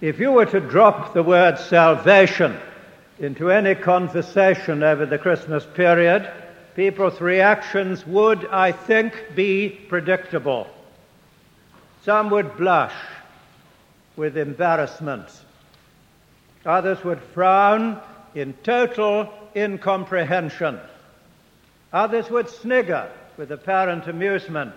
If you were to drop the word salvation into any conversation over the Christmas period, people's reactions would, I think, be predictable. Some would blush with embarrassment. Others would frown in total incomprehension. Others would snigger with apparent amusement.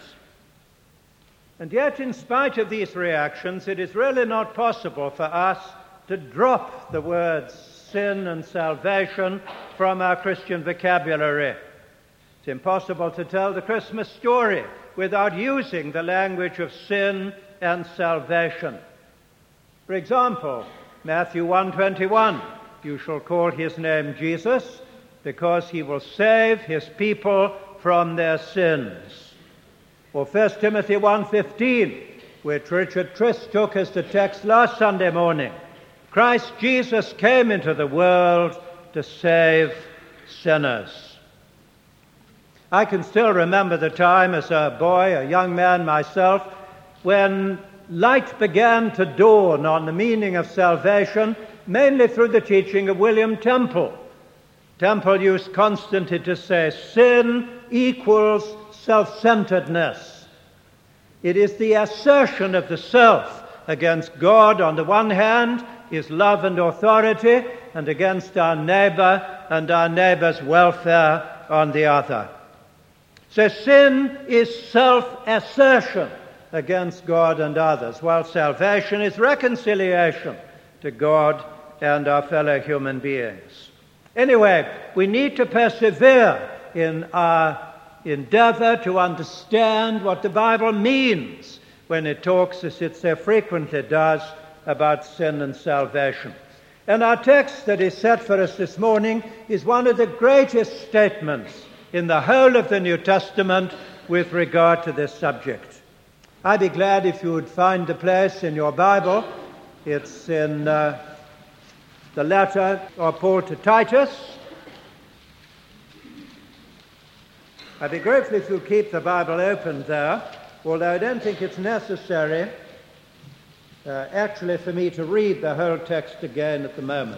And yet, in spite of these reactions, it is really not possible for us to drop the words sin and salvation from our Christian vocabulary. It's impossible to tell the Christmas story without using the language of sin and salvation. For example, Matthew 1:21, you shall call his name Jesus, because he will save his people from their sins. Or 1 Timothy 1:15, which Richard Trist took as the text last Sunday morning. Christ Jesus came into the world to save sinners. I can still remember the time as a boy, a young man myself, when light began to dawn on the meaning of salvation, mainly through the teaching of William Temple. Temple used constantly to say, sin equals self-centeredness. It is the assertion of the self against God on the one hand, his love and authority, and against our neighbor and our neighbor's welfare on the other. So sin is self-assertion against God and others, while salvation is reconciliation to God and our fellow human beings. Anyway, we need to persevere in our endeavor to understand what the Bible means when it talks, as it so frequently does, about sin and salvation. And our text that is set for us this morning is one of the greatest statements in the whole of the New Testament with regard to this subject. I'd be glad if you would find the place in your Bible. It's in the letter of Paul to Titus. I'd be grateful if you keep the Bible open there, although I don't think it's necessary actually for me to read the whole text again at the moment.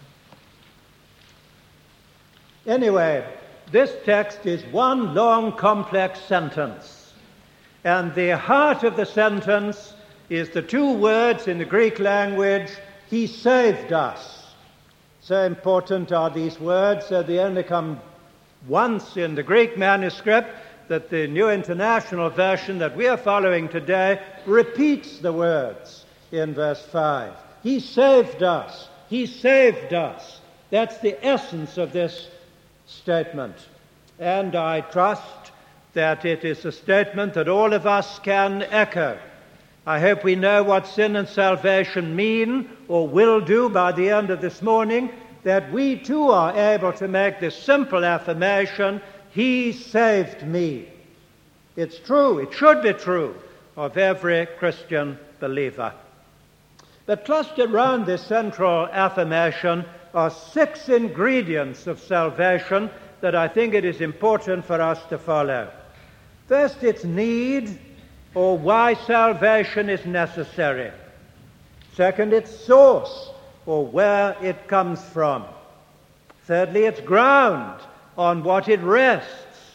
Anyway, this text is one long complex sentence, and the heart of the sentence is the two words in the Greek language, he saved us. So important are these words that they only come once in the Greek manuscript, that the New International Version that we are following today repeats the words in verse 5. He saved us. He saved us. That's the essence of this statement. And I trust that it is a statement that all of us can echo. I hope we know what sin and salvation mean or will do by the end of this morning, that we too are able to make this simple affirmation, he saved me. It's true, it should be true of every Christian believer. But clustered around this central affirmation are 6 ingredients of salvation that I think it is important for us to follow. First, its need, or why salvation is necessary. Second, its source, or where it comes from. Thirdly, its ground, on what it rests.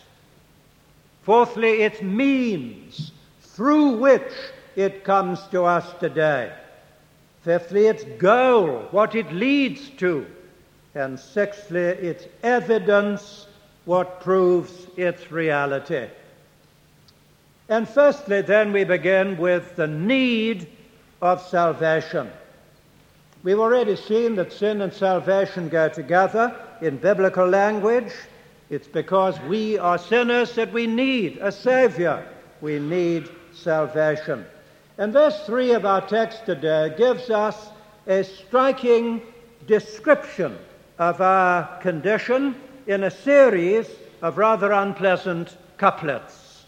Fourthly, its means, through which it comes to us today. Fifthly, its goal, what it leads to. And sixthly, its evidence, what proves its reality. And firstly, then, we begin with the need of salvation. We've already seen that sin and salvation go together in biblical language. It's because we are sinners that we need a Savior. We need salvation. And verse 3 of our text today gives us a striking description of our condition in a series of rather unpleasant couplets.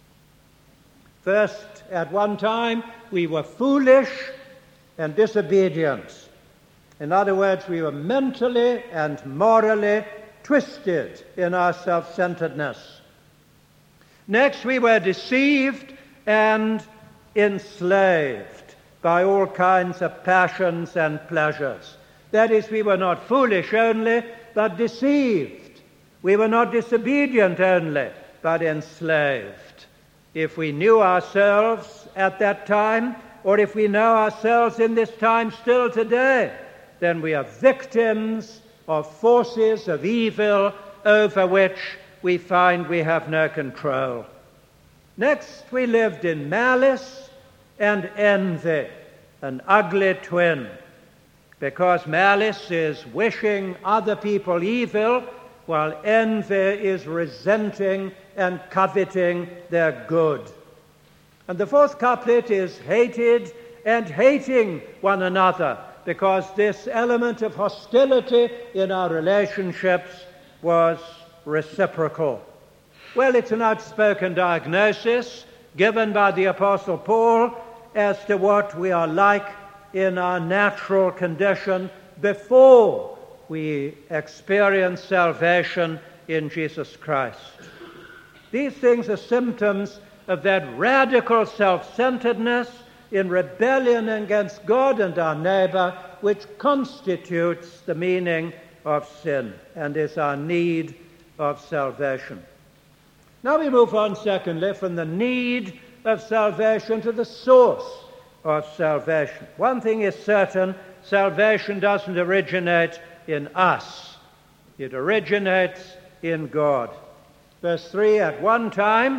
First, at one time, we were foolish and disobedient. In other words, we were mentally and morally twisted in our self-centeredness. Next, we were deceived and enslaved. by all kinds of passions and pleasures. That is, we were not foolish only, but deceived. We were not disobedient only, but enslaved. If we knew ourselves at that time, or if we know ourselves in this time still today, then we are victims of forces of evil over which we find we have no control. Next, we lived in malice and envy, an ugly twin, because malice is wishing other people evil, while envy is resenting and coveting their good. And the fourth couplet is hated and hating one another, because this element of hostility in our relationships was reciprocal. Well, it's an outspoken diagnosis given by the Apostle Paul as to what we are like in our natural condition before we experience salvation in Jesus Christ. These things are symptoms of that radical self-centeredness in rebellion against God and our neighbor, which constitutes the meaning of sin and is our need of salvation. Now we move on, secondly, from the need of salvation to the source of salvation. One thing is certain: salvation doesn't originate in us. It originates in God. Verse 3, at one time,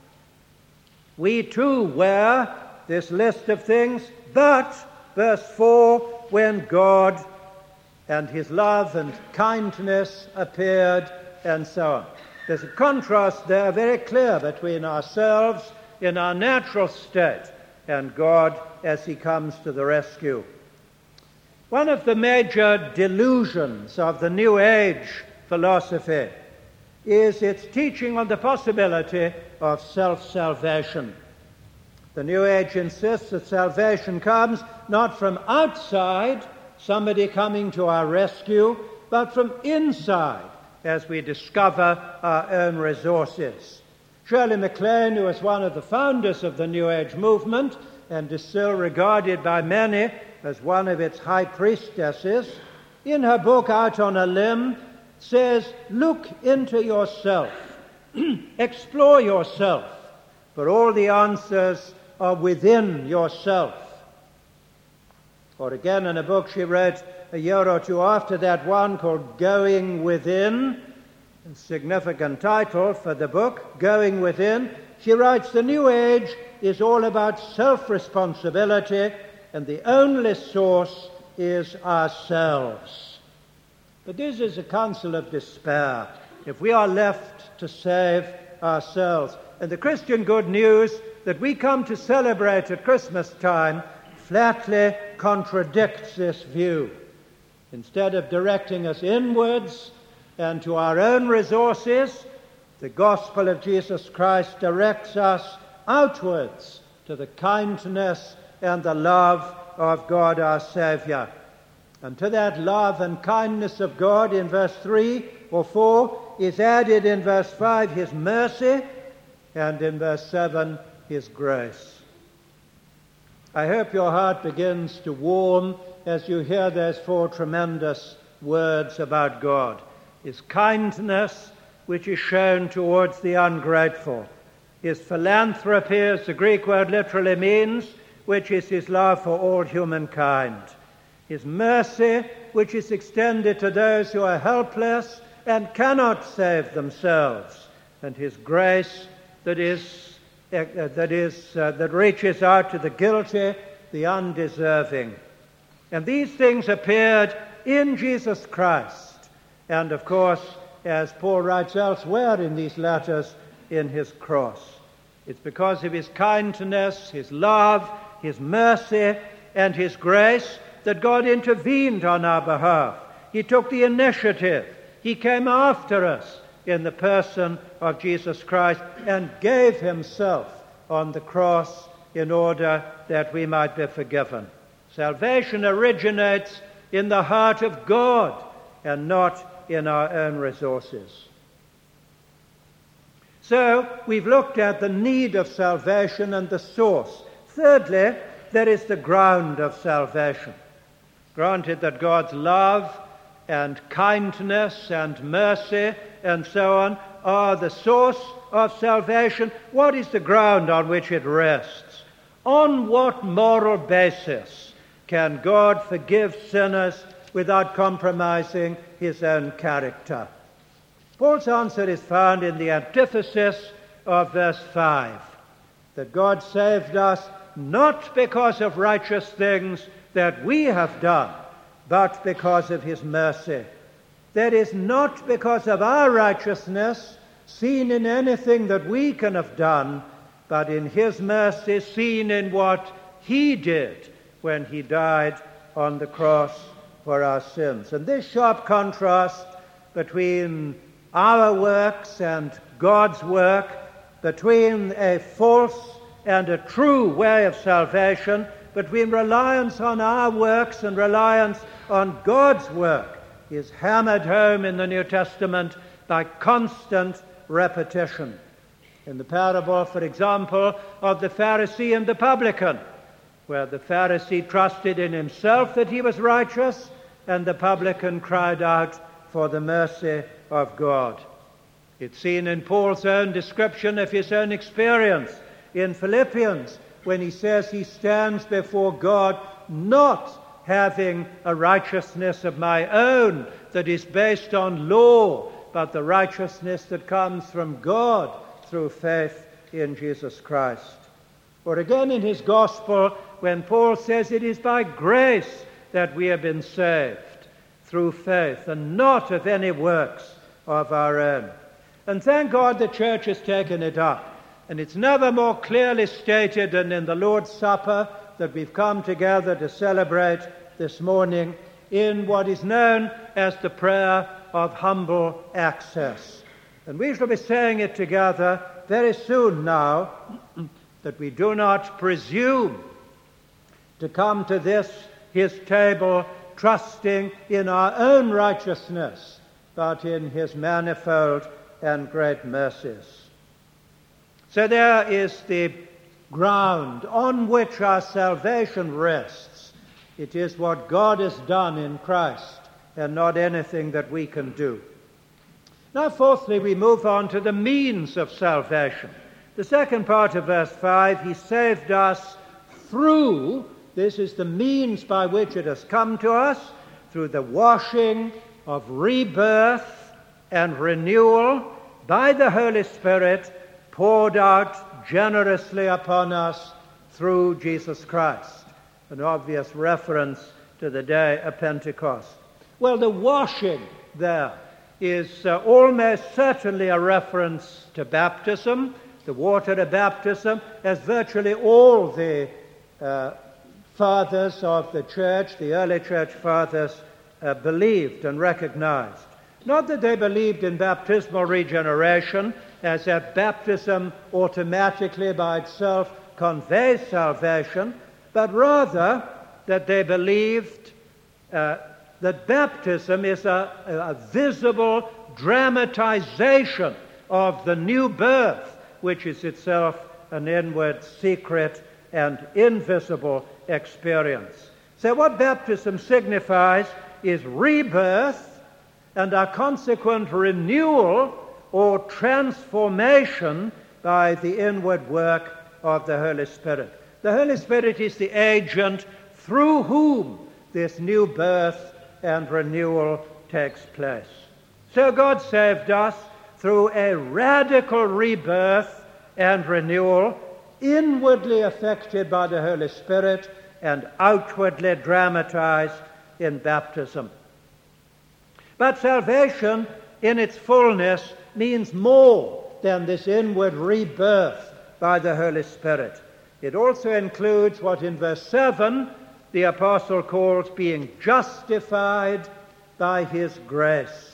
we too were this list of things, but, verse 4, when God and his love and kindness appeared, and so on. There's a contrast there very clear between ourselves in our natural state and God as he comes to the rescue. One of the major delusions of the New Age philosophy is its teaching on the possibility of self-salvation. The New Age insists that salvation comes not from outside, somebody coming to our rescue, but from inside, as we discover our own resources. Shirley MacLaine, who was one of the founders of the New Age movement and is still regarded by many as one of its high priestesses, in her book Out on a Limb, says, look into yourself, explore yourself, for all the answers are within yourself. Or again, in a book she wrote a year or two after that one called Going Within, a significant title for the book, Going Within, she writes, the New Age is all about self-responsibility, and the only source is ourselves. But this is a counsel of despair, if we are left to save ourselves. And the Christian good news that we come to celebrate at Christmas time flatly contradicts this view. Instead of directing us inwards and to our own resources, the gospel of Jesus Christ directs us outwards to the kindness and the love of God our Savior. And to that love and kindness of God in verse 3 or 4 is added in verse 5 his mercy, and in verse 7 his grace. I hope your heart begins to warm as you hear those four tremendous words about God. His kindness, which is shown towards the ungrateful. His philanthropy, as the Greek word literally means, which is his love for all humankind. His mercy, which is extended to those who are helpless and cannot save themselves. And his grace that reaches out to the guilty, the undeserving. And these things appeared in Jesus Christ. And of course, as Paul writes elsewhere in these letters, in his cross. It's because of his kindness, his love, his mercy, and his grace that God intervened on our behalf. He took the initiative. He came after us in the person of Jesus Christ and gave himself on the cross in order that we might be forgiven. Salvation originates in the heart of God and not in our own resources. So, we've looked at the need of salvation and the source. Thirdly, there is the ground of salvation. Granted that God's love and kindness and mercy and so on are the source of salvation. What is the ground on which it rests? On what moral basis can God forgive sinners without compromising his own character? Paul's answer is found in the antithesis of verse 5, that God saved us not because of righteous things that we have done, but because of his mercy. That is not because of our righteousness, seen in anything that we can have done, but in his mercy seen in what he did when he died on the cross for our sins. And this sharp contrast between our works and God's work, between a false and a true way of salvation, between reliance on our works and reliance on God's work, is hammered home in the New Testament by constant repetition. In the parable, for example, of the Pharisee and the publican, where the Pharisee trusted in himself that he was righteous, and the publican cried out for the mercy of God. It's seen in Paul's own description of his own experience in Philippians, when he says he stands before God not having a righteousness of my own that is based on law, but the righteousness that comes from God through faith in Jesus Christ. Or again in his gospel, when Paul says it is by grace that we have been saved, through faith, and not of any works of our own. And thank God the church has taken it up. And it's never more clearly stated than in the Lord's Supper that we've come together to celebrate this morning in what is known as the prayer of humble access. And we shall be saying it together very soon now, that we do not presume to come to this, his table, trusting in our own righteousness, but in his manifold and great mercies. So there is the ground on which our salvation rests. It is what God has done in Christ, and not anything that we can do. Now, fourthly, we move on to the means of salvation. The second part of verse 5, he saved us through, this is the means by which it has come to us, through the washing of rebirth and renewal by the Holy Spirit, poured out generously upon us through Jesus Christ. An obvious reference to the day of Pentecost. Well, the washing there is almost certainly a reference to baptism, the water of baptism, as virtually all the fathers of the church, the early church fathers, believed and recognized. Not that they believed in baptismal regeneration, as that baptism automatically by itself conveys salvation, but rather that they believed that baptism is a visible dramatization of the new birth, which is itself an inward, secret, and invisible experience. So what baptism signifies is rebirth and a consequent renewal or transformation by the inward work of the Holy Spirit. The Holy Spirit is the agent through whom this new birth and renewal takes place. So God saved us through a radical rebirth and renewal, inwardly affected by the Holy Spirit and outwardly dramatized in baptism. But salvation in its fullness means more than this inward rebirth by the Holy Spirit. It also includes what in verse 7 the apostle calls being justified by his grace.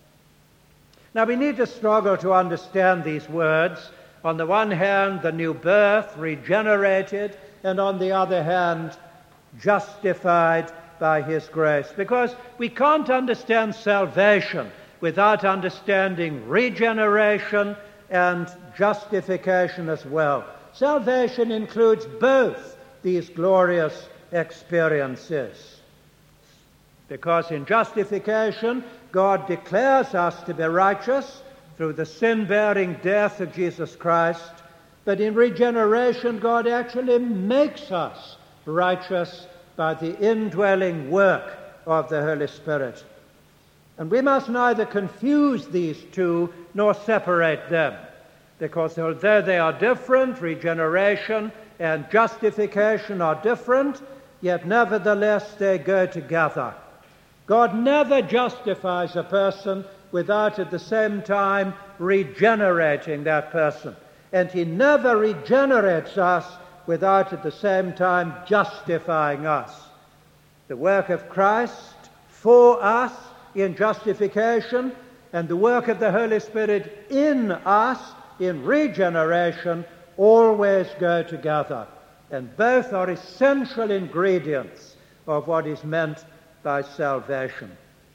Now we need to struggle to understand these words. On the one hand, the new birth, regenerated, and on the other hand, justified by his grace. Because we can't understand salvation without understanding regeneration and justification as well. Salvation includes both these glorious experiences. Because in justification, God declares us to be righteous through the sin-bearing death of Jesus Christ, but in regeneration, God actually makes us righteous by the indwelling work of the Holy Spirit. And we must neither confuse these two nor separate them, because although they are different, regeneration and justification are different, yet nevertheless they go together. God never justifies a person without at the same time regenerating that person. And he never regenerates us without at the same time justifying us. The work of Christ for us in justification and the work of the Holy Spirit in us in regeneration always go together. And both are essential ingredients of what is meant by salvation.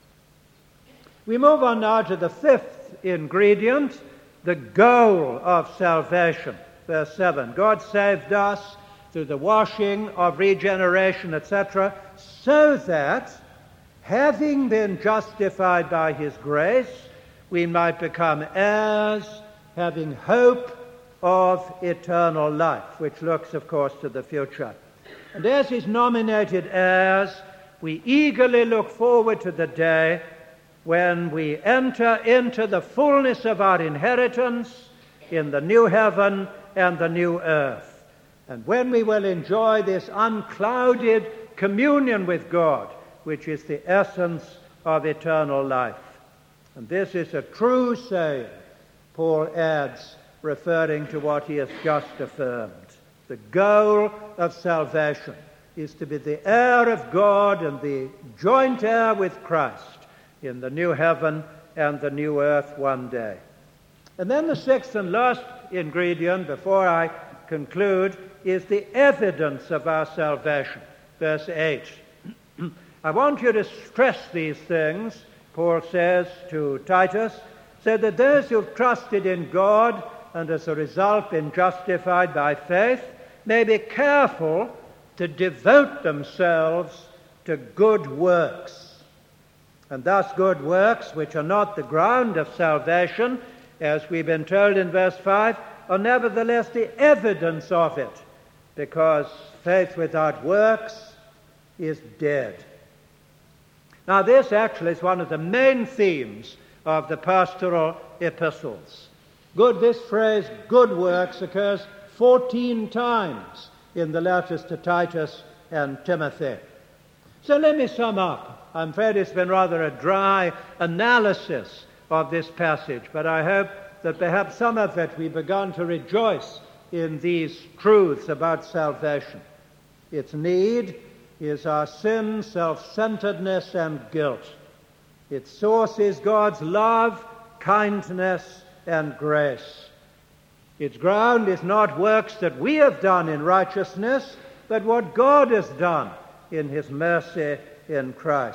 We move on now to the fifth ingredient, the goal of salvation. Verse 7, God saved us through the washing of regeneration, etc., so that, having been justified by his grace, we might become heirs, having hope of eternal life, which looks, of course, to the future. And as his nominated heirs, we eagerly look forward to the day when we enter into the fullness of our inheritance in the new heaven and the new earth, and when we will enjoy this unclouded communion with God, which is the essence of eternal life. And this is a true saying, Paul adds, referring to what he has just affirmed. The goal of salvation is to be the heir of God and the joint heir with Christ in the new heaven and the new earth one day. And then the sixth and last ingredient, before I conclude, is the evidence of our salvation. Verse 8. I want you to stress these things, Paul says to Titus, so that those who've trusted in God and as a result been justified by faith may be careful to devote themselves to good works. And thus good works, which are not the ground of salvation, as we've been told in verse 5, are nevertheless the evidence of it, because faith without works is dead. Now this actually is one of the main themes of the pastoral epistles. This phrase, good works, occurs 14 times in the letters to Titus and Timothy. So let me sum up. I'm afraid it's been rather a dry analysis of this passage, but I hope that perhaps some of it we've begun to rejoice in these truths about salvation. Its need is our sin, self-centeredness, and guilt. Its source is God's love, kindness, and grace. Its ground is not works that we have done in righteousness, but what God has done in his mercy in Christ.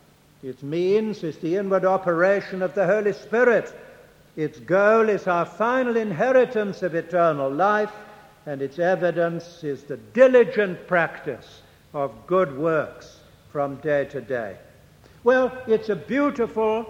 Its means is the inward operation of the Holy Spirit. Its goal is our final inheritance of eternal life, and its evidence is the diligent practice of good works from day to day. Well, it's a beautiful,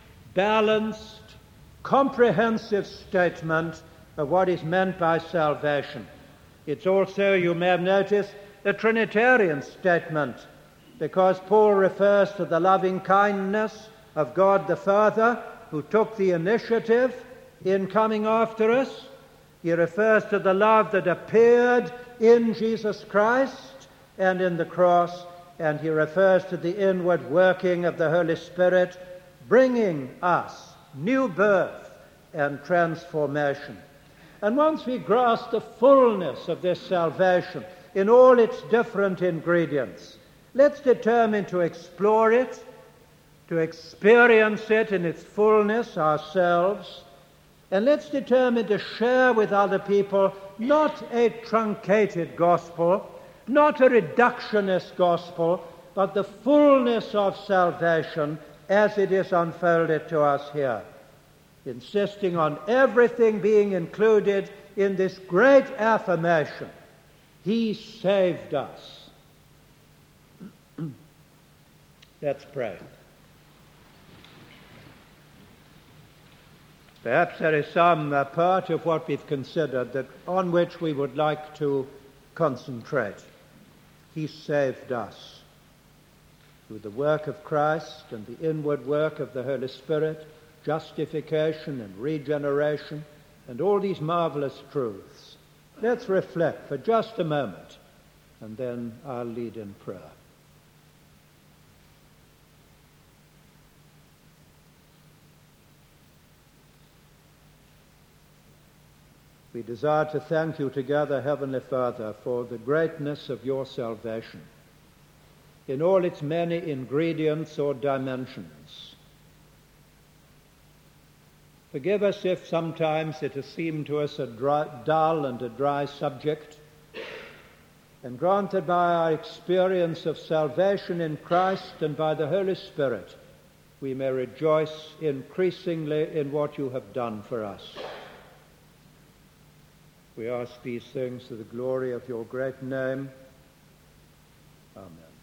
balanced, comprehensive statement of what is meant by salvation. It's also, you may have noticed, a Trinitarian statement, because Paul refers to the loving kindness of God the Father, who took the initiative in coming after us. He refers to the love that appeared in Jesus Christ and in the cross, and he refers to the inward working of the Holy Spirit, bringing us new birth and transformation. And once we grasp the fullness of this salvation in all its different ingredients, let's determine to explore it, to experience it in its fullness ourselves, and let's determine to share with other people not a truncated gospel, not a reductionist gospel, but the fullness of salvation as it is unfolded to us here, insisting on everything being included in this great affirmation He saved us. Let's pray. Perhaps there is some part of what we've considered on which we would like to concentrate. He saved us through the work of Christ and the inward work of the Holy Spirit, justification and regeneration, and all these marvelous truths. Let's reflect for just a moment, and then I'll lead in prayer. We desire to thank you together, Heavenly Father, for the greatness of your salvation in all its many ingredients or dimensions. Forgive us if sometimes it has seemed to us a dull and a dry subject, and grant that by our experience of salvation in Christ and by the Holy Spirit, we may rejoice increasingly in what you have done for us. We ask these things to the glory of your great name. Amen.